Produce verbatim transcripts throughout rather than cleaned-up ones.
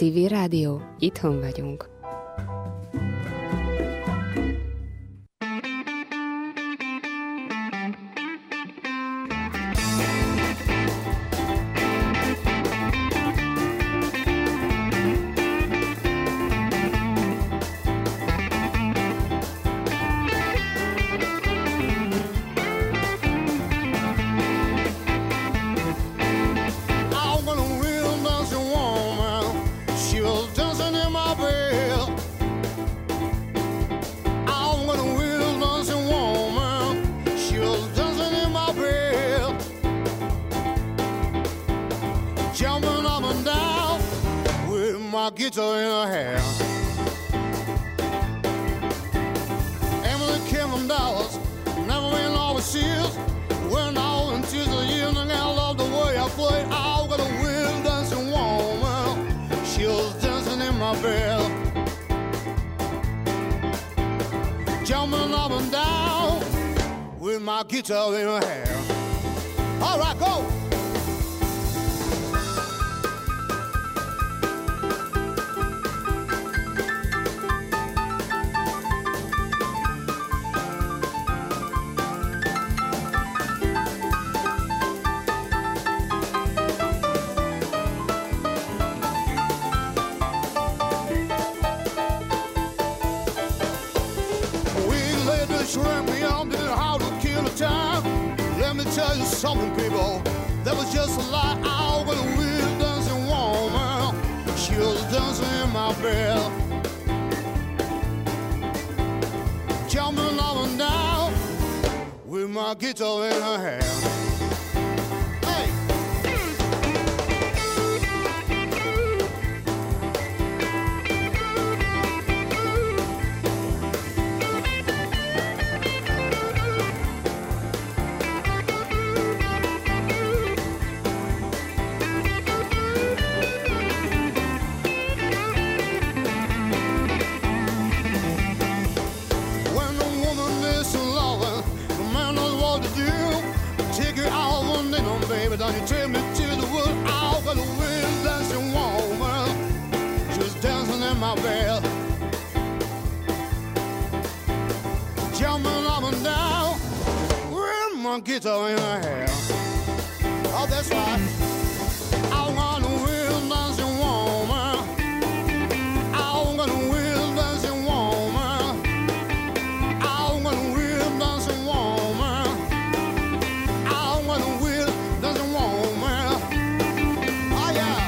Civil Rádió, itthon vagyunk. Guitar in her hair. Emily Kim Dallas, never been overseas. Went out into the evening, I love the way I play. I got a real dancing woman. She was dancing in my bed, jumping up and down with my guitar in her hair. All right, go. Tell you something, people, that was just a lie. I was a real dancing woman. She was dancing in my bed, jumping up and down with my guitar in her hair. Don't you take me to the wood? I've got a real dancing woman. She was dancing in my bed, jumping up and down with my guitar in her hair. Oh, that's right. I want a real dancing woman. I got a real dancing woman. I got a real dancing woman. I got a real dancing woman. Oh yeah.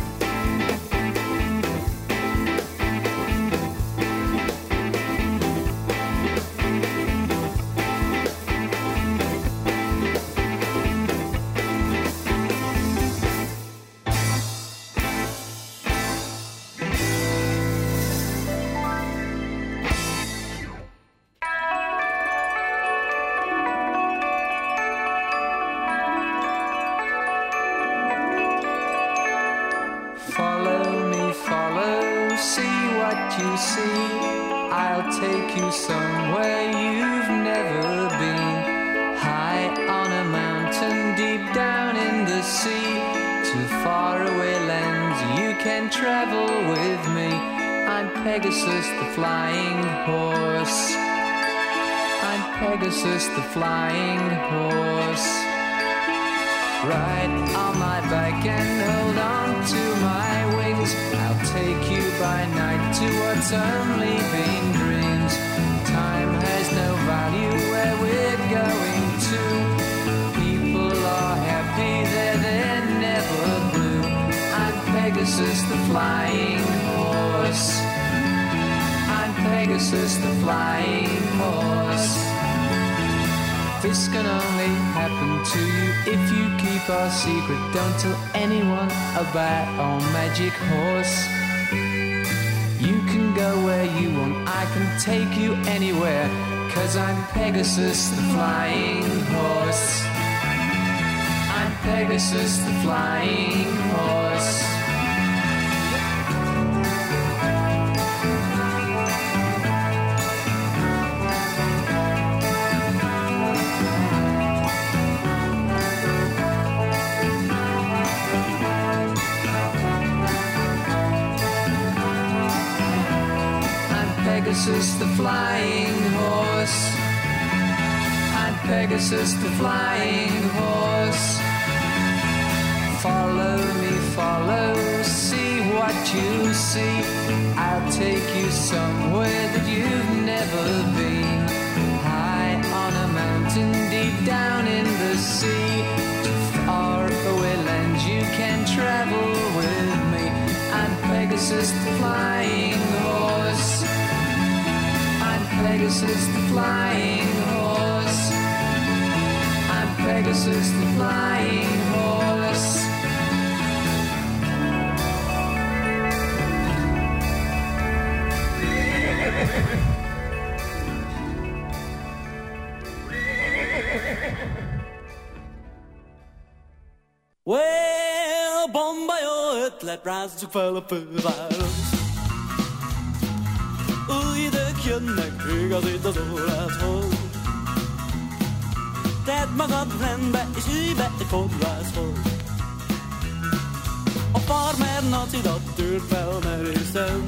You see, I'll take you somewhere you've never been. High on a mountain, deep down in the sea, to faraway lands you can travel with me. I'm Pegasus the flying horse. I'm Pegasus the flying horse. Ride on my back and hold on to my wings. I'll take you by night to what's only been dreams. Time has no value where we're going to. People are happy there, they're never blue. I'm Pegasus the flying horse. I'm Pegasus the flying horse. This can only happen to you if you keep our secret. Don't tell anyone about our magic horse. You can go where you want, I can take you anywhere, 'cause I'm Pegasus the flying horse. I'm Pegasus the flying horse. Pegasus the flying horse. I'm Pegasus the flying horse. Follow me, follow, see what you see. I'll take you somewhere that you've never been. High on a mountain, deep down in the sea. To far away lands you can travel with me. I'm Pegasus the flying horse. I'm Pegasus the flying horse. I'm Pegasus the flying horse. Well, Bombay ötlet rázzuk fel a főváros. Új idők jönnek, igazít az órádhoz. Tedd magad rendbe, és ülj be egy fodrászhoz. A farmer nacidat tűrt fel merészen.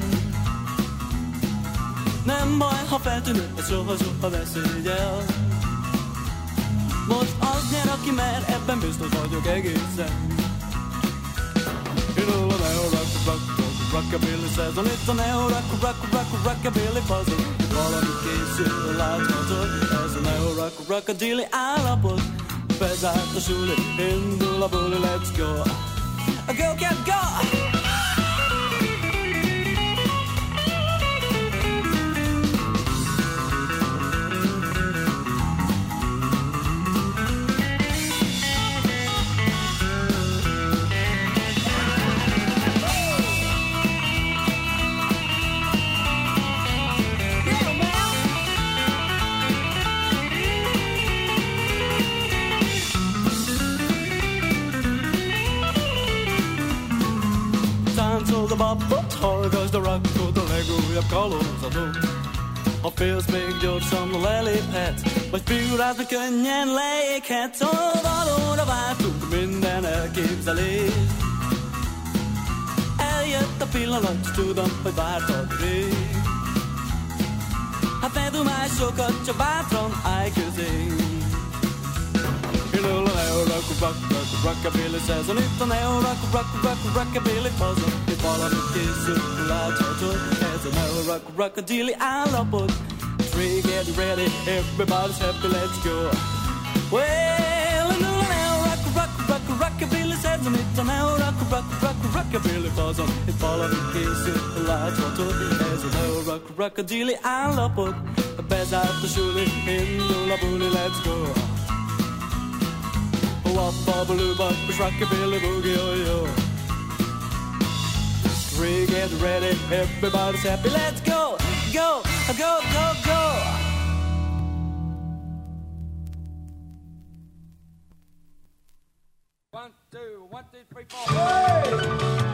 Nem baj, ha feltűnök, ez soha-soha ne szégyel. Most az nyer, aki mer, ebben biztos vagyok egészen. You know a neo-rock, rock, rock, rockabilly szezon. Itt a neo-rock, rock, rock, rockabilly fazon. Itt valami készül, láthatod. Ez a neo-rock, rockadilly állapot. Bezárt a suli, indul a buli, let's go. Go, cat, go! A babot, hallgasd a rockot, a legújabb kalózadó. Ha félsz, még gyorsan leléphetsz, vagy figurázni könnyen leéghetsz. Ó, valóra váltunk minden elképzelést. Eljött a pillanat, tudom, hogy vártad rég. Hát ne dumálj sokat, csak bátran állj közé. Indul a neo-rock, rock, rock, rockabilly szezon. Itt a neo-rock, rock, rock, rockabilly fazon. Itt valami készül, láthatod. Ez a neo-rock, rockadilly állapot. Three, get ready, everybody's happy, let's go. Well, indul a neo-rock, rock, rock, rockabilly szezon. Itt a neo-rock, rock, rock, rockabilly fazon. Itt valami készül, láthatod. Ez a neo-rock, rockadilly állapot. Bezárt a suli, indul a buli, let's go. Wop, bubble, bop, rockabilly, boogie, oh, yo. Three, get ready, everybody's happy, let's go, go, go, go, go. One, two, one, two, three, four. Hey!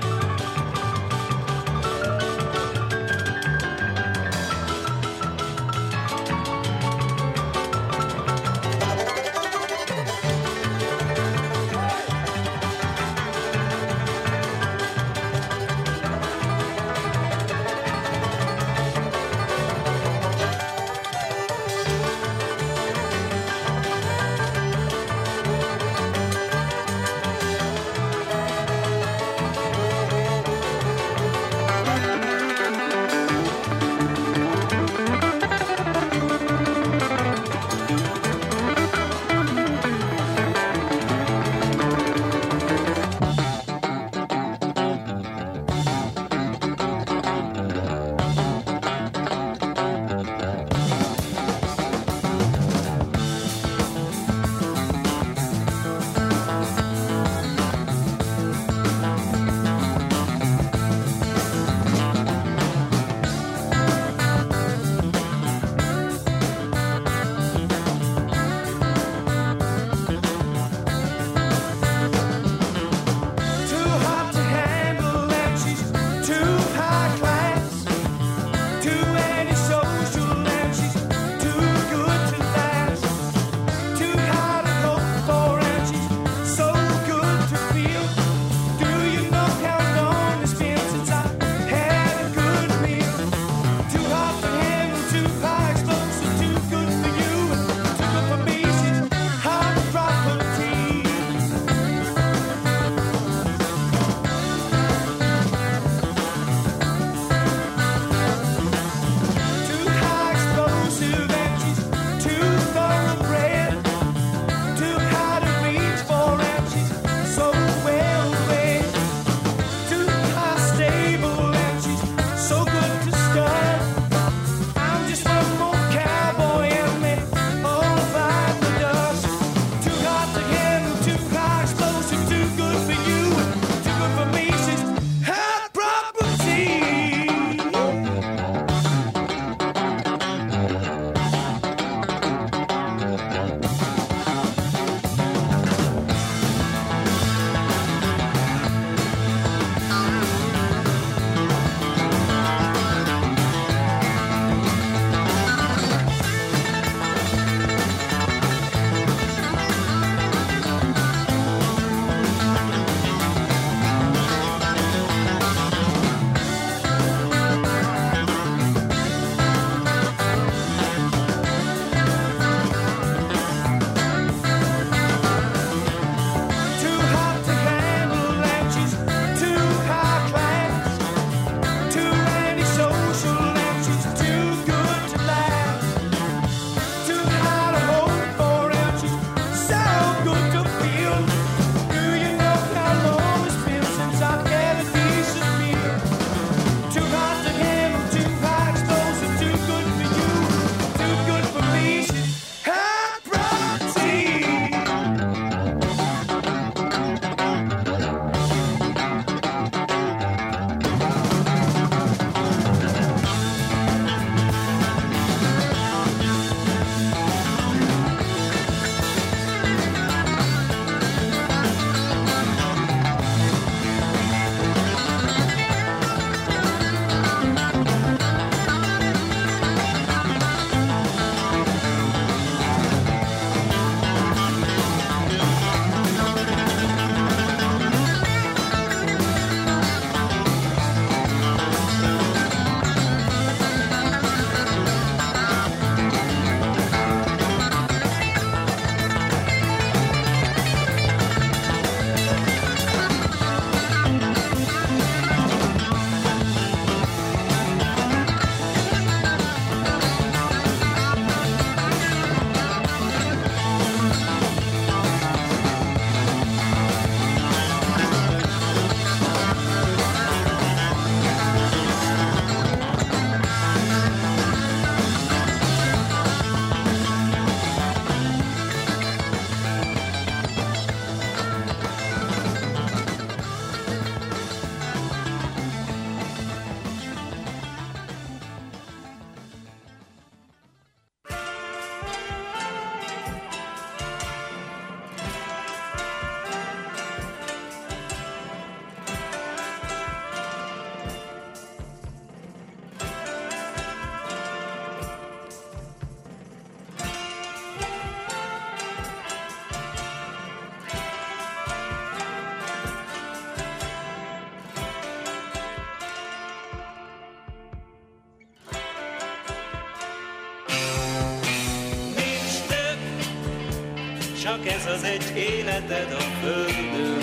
csak ez az egy életed a földön.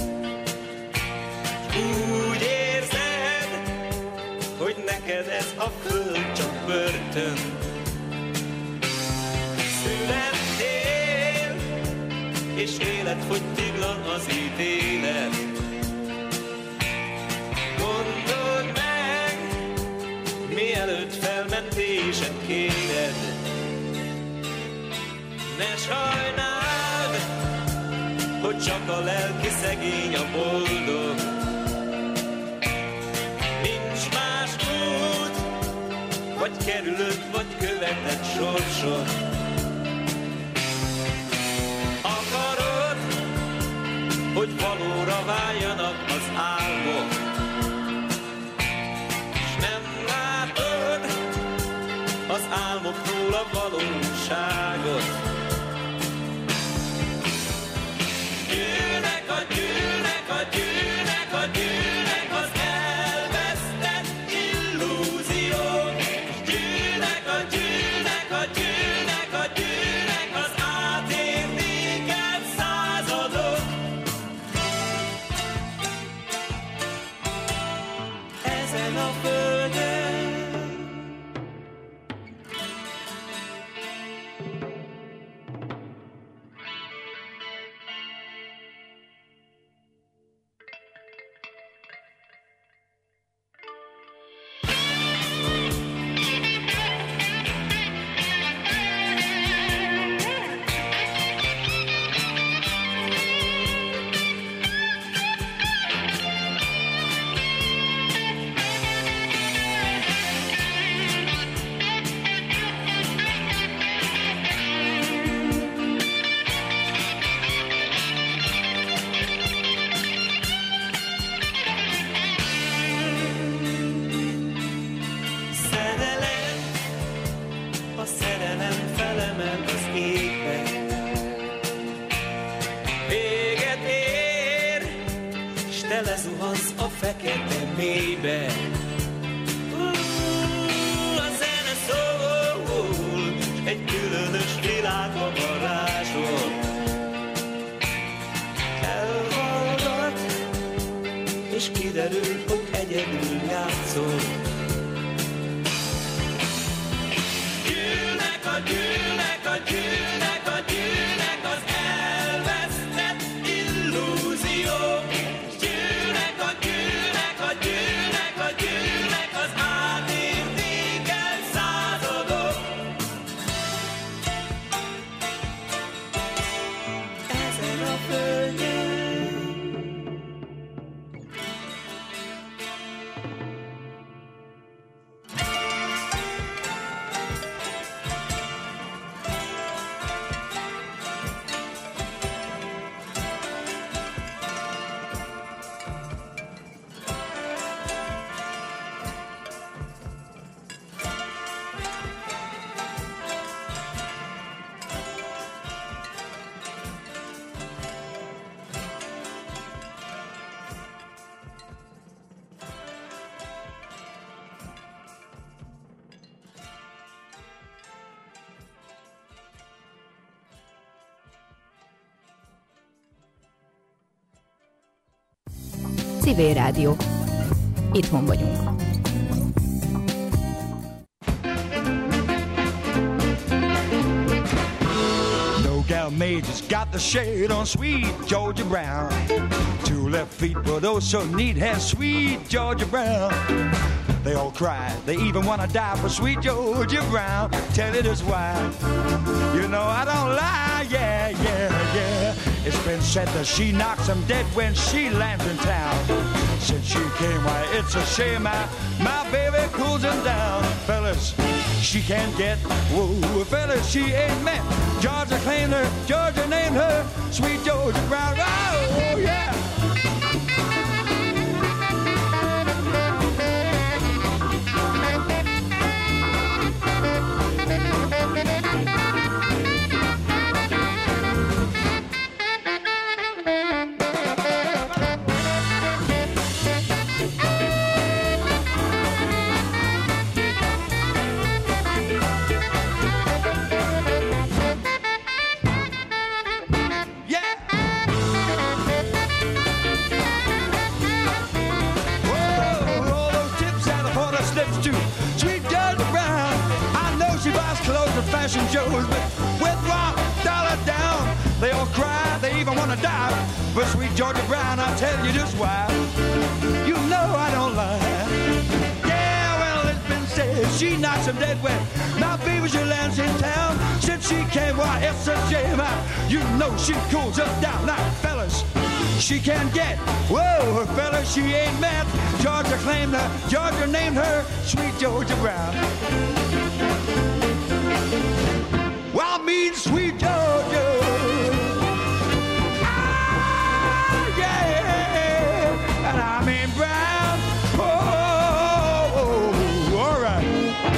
Úgy érzed, hogy neked ez a föld csak börtön. Születtél, és életfogytiglan az ítélet. Gondold meg, mielőtt felmentésed kéred. Ne sajnáld, hogy csak a lelki szegény a boldog. Nincs más út, vagy kerülöd, vagy követed sorsod. Akarod, hogy valóra váljanak az álmok, s nem látod az álmokról a valóságot. Gyűlnek a gyűlnek a gyűlnek a gyűlnek az elvesztett illúziók. Gyűlnek a gyűlnek a gyűlnek a gyűlnek az átértékelt századok. Ezen a földön Civil Rádió. Itthon vagyunk. No gal Major's got the shade on sweet Georgia Brown. Two left feet but oh so neat has sweet Georgia Brown. They all cry, they even wanna die for sweet Georgia Brown. Tell it is why. You know I don't lie, yeah, yeah, yeah. It's been said that she knocks them dead when she lands in town. Since she came, why it's a shame my, my baby cools him down. Fellas, she can't get, whoa, fellas, she ain't met. Georgia claimed her, Georgia named her sweet Georgia Brown. Oh, yeah. fashion shows, but with one dollar down, they all cry, they even want to die. But sweet Georgia Brown, I'll tell you just why. You know I don't lie. Yeah, well, it's been said she knocks them dead wet. Now, baby, she lands in town. Since she came, why, it's a shame. You know she cools us down. Now, fellas, she can't get. Whoa, fellas, she ain't met. Georgia claimed her, Georgia named her Sweet Georgia Brown. Well, I mean Sweet Georgia. Ah, yeah, and I mean Brown. Oh, all right.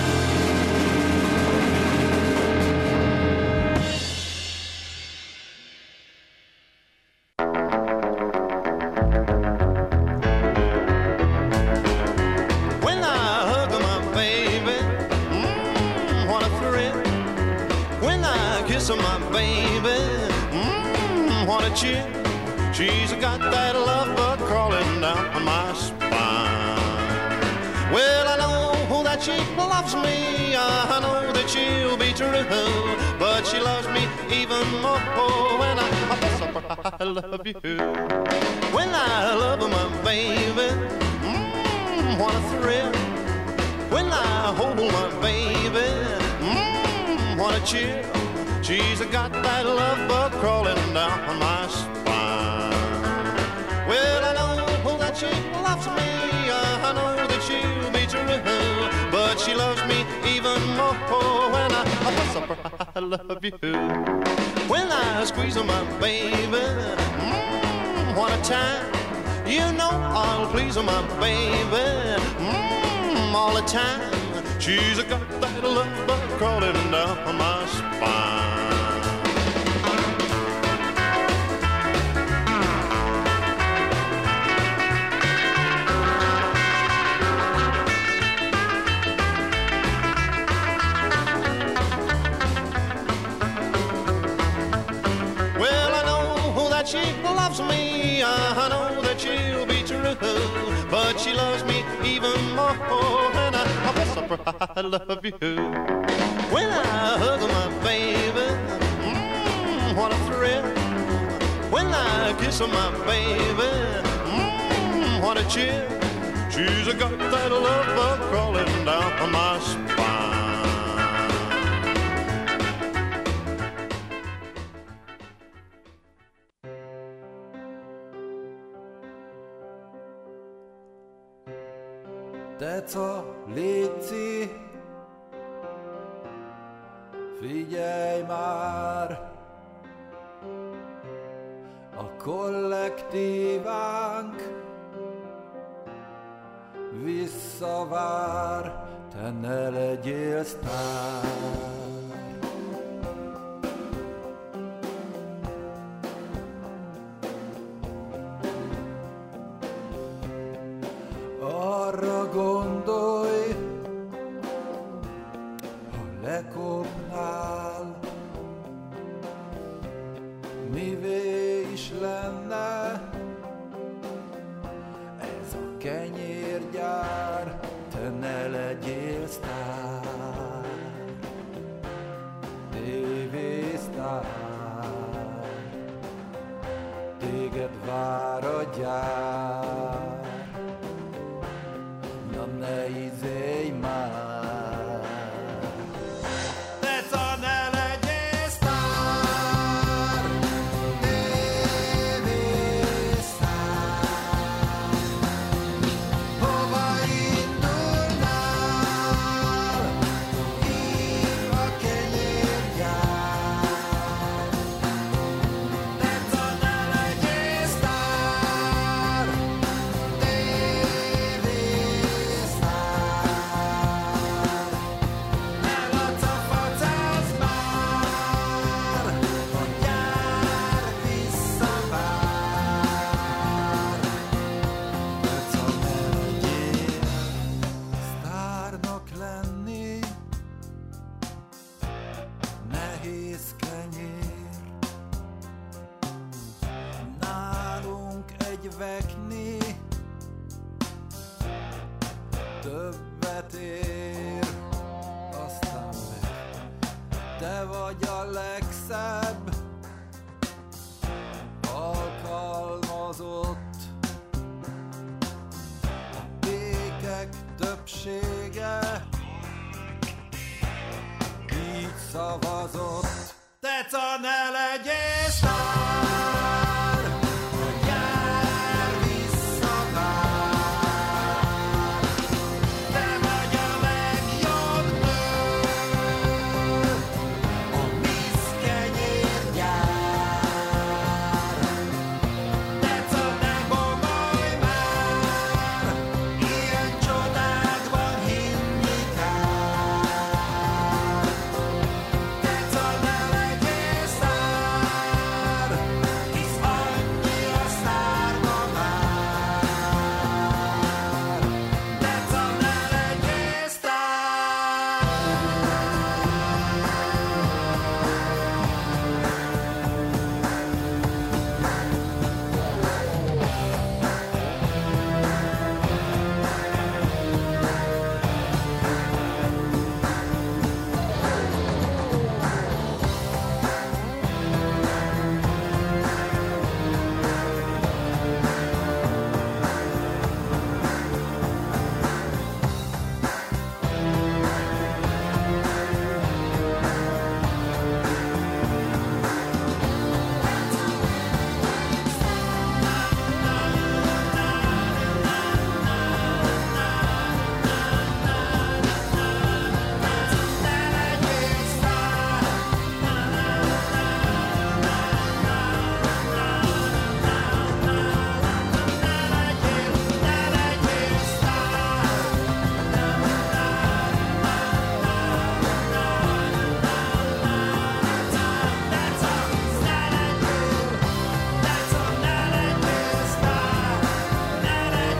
When I hug my baby, mm, what a thrill. When I kiss my baby, mm, what a chill. She's got that love bug crawling down my spine. Well, I know that she loves me, I know that she'll be true, but she loves me even more when I, I love you. When I love my baby, mm, what a thrill. When I hold my baby, mm, what a chill. She's got that love bug crawling down my spine. Well, I know that she loves me, I know that she'll be true, but she loves me even more when I, I love you. When I squeeze my baby, mm, what a time. You know I'll please my baby, mm, all the time. She's got that love bug crawling down my spine. Well, I know that she loves me, I know that she'll be true, but she loves me even more when I, I love you. When I hug my baby, mm, what a thrill. When I kiss my baby, mm, what a chill. She's got that love bug crawling down my spine. Teca, léci, figyelj már, a kollektívánk visszavár, te ne legyél sztár. Arra gondolj, ha lekopnál, mivé is lenne ez a kenyérgyár, te ne legyél sztár, tévésztár, téged vár a gyár. Ne izélj már, Teca, ne legyél sztár, tévésztár. Hova indulnál, hív a kenyérgyár. Teca, ne legyél sztár, szavazott. Teca, ne legyél sztár, a nyár visszavár. Te vagy a legjobb nő, a vízkenyérgyár. Teca, ne bogolj már, ilyen csodákban hinni kár. Teca, ne legyél sztár, hisz annyi a sztárba már. Teca, ne legyél sztár.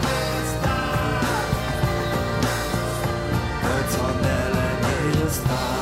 Teca, ne legyél sztár.